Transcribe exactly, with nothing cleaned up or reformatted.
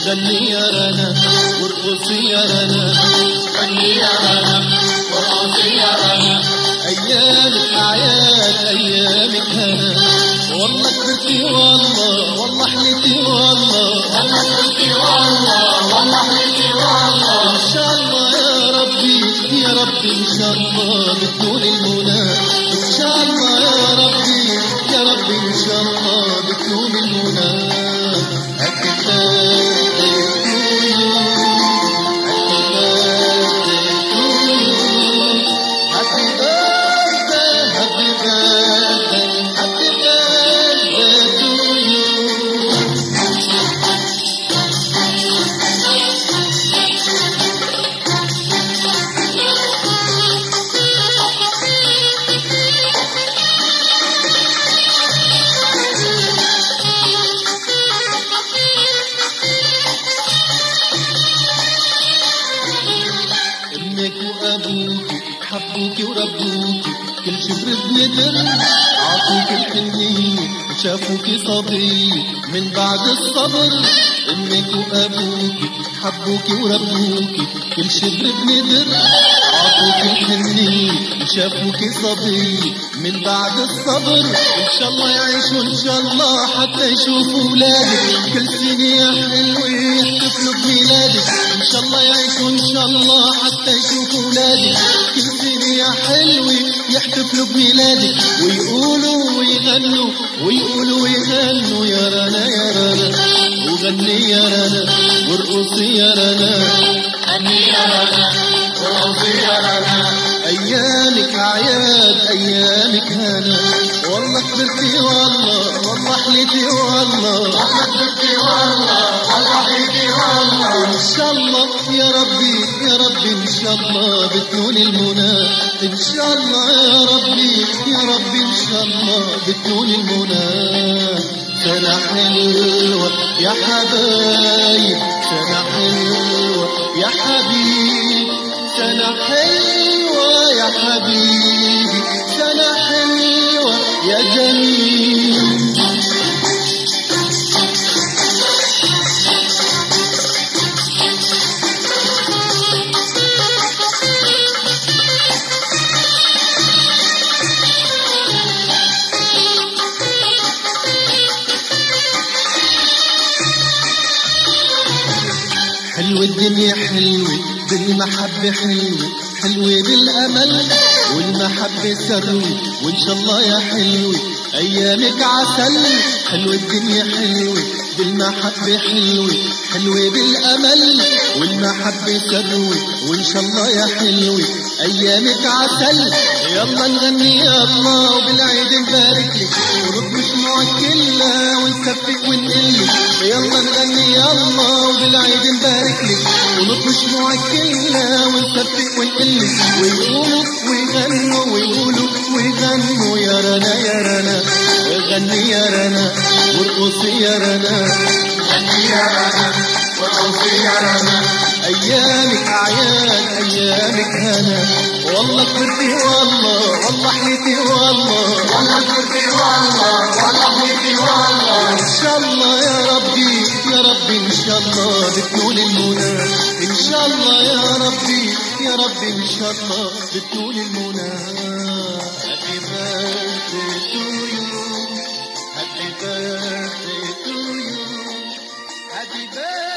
غني يا رنا وارقصي يا رنا، غني يا رنا وارقصي يا رنا. أيامك أعياد أيامك هنا، والله كبرتي والله والله حليتي والله، والله كبرتي والله والله حليتي والله. إن شاء الله يا ربي يا ربي إن شاء الله بتكون المنى، إن شاء الله يا ربي يا ربي إن شاء الله بتكون المنى. Happy birthday to you, happy birthday, happy birthday, happy birthday to you. امك وابوك حبوك وربوك، كل شبر بندر عطوك الحنية وشافوك صبي من بعد الصبر. امك وابوك حبوك وربوك، كل شبر بندر عطوك الحنية وشافوك صبي من بعد الصبر. ان شاء الله يعيشوا ان شاء الله حتى يشوفوا ولادك، كل سنة يا حلوة يحتفلوا بميلادك. ان شاء الله يعيشوا ان شاء الله حتى يشوفوا ولادك، كل سنة يا حلوة يحتفلوا بميلادك، ويقولوا ويغنوا ويقولوا ويغنوا يا رنا يا رنا، وغني يا رنا وارقصي يا رنا، غني يا رنا وارقصي يا رنا. أيامك أعياد أيامك هنا، والله كبرتي والله والله حليتي والله، والله كبرتي والله والله حليتي والله. إن شاء الله يا ربي يا ربي إن شاء الله بتنول المنى، إن شاء الله يا ربي يا ربي إن شاء الله بتنول المنى. سنة حلوة يا حبايب، سنة حلوة يا حبيب، سنة حلوة يا حبيبي، سنة حلوة يا جميل. حلوة الدنيا حلوة بالمحبة، حلوة حلوة بالأمل والمحبة ثروة، وإن شاء الله يا حلوة أيامك عسل. حلوة الدنيا حلوة بالمحبة، حلوة حلوة بالأمل والمحبة ثروة، وإن شاء الله يا حلوة أيامك عسل. يلا نغني يا الله وبالعيد نبارك لك، ونطوي شموعك كلها ونصفق ونقلك. يلا نغني يا الله وبالعيد نبارك لك، ونطوي شموعك كلها ونصفق ونقلك، ويقولوا ويغنوا ويقولوا ويغنوا يا رنا يا رنا، غني يا رنا وارقصي يا رنا، غني يا رنا وارقصي يا رنا. أيامك أعياد أيامك هنا، والله كبرتي والله والله حليتي والله، والله كبرتي والله والله حليتي والله. إن شاء الله يا ربي يا ربي إن شاء الله بتنول المنى، إن شاء الله يا ربي يا ربي إن شاء الله بتنول المنى. Happy birthday to you, happy birthday to you, happy birthday.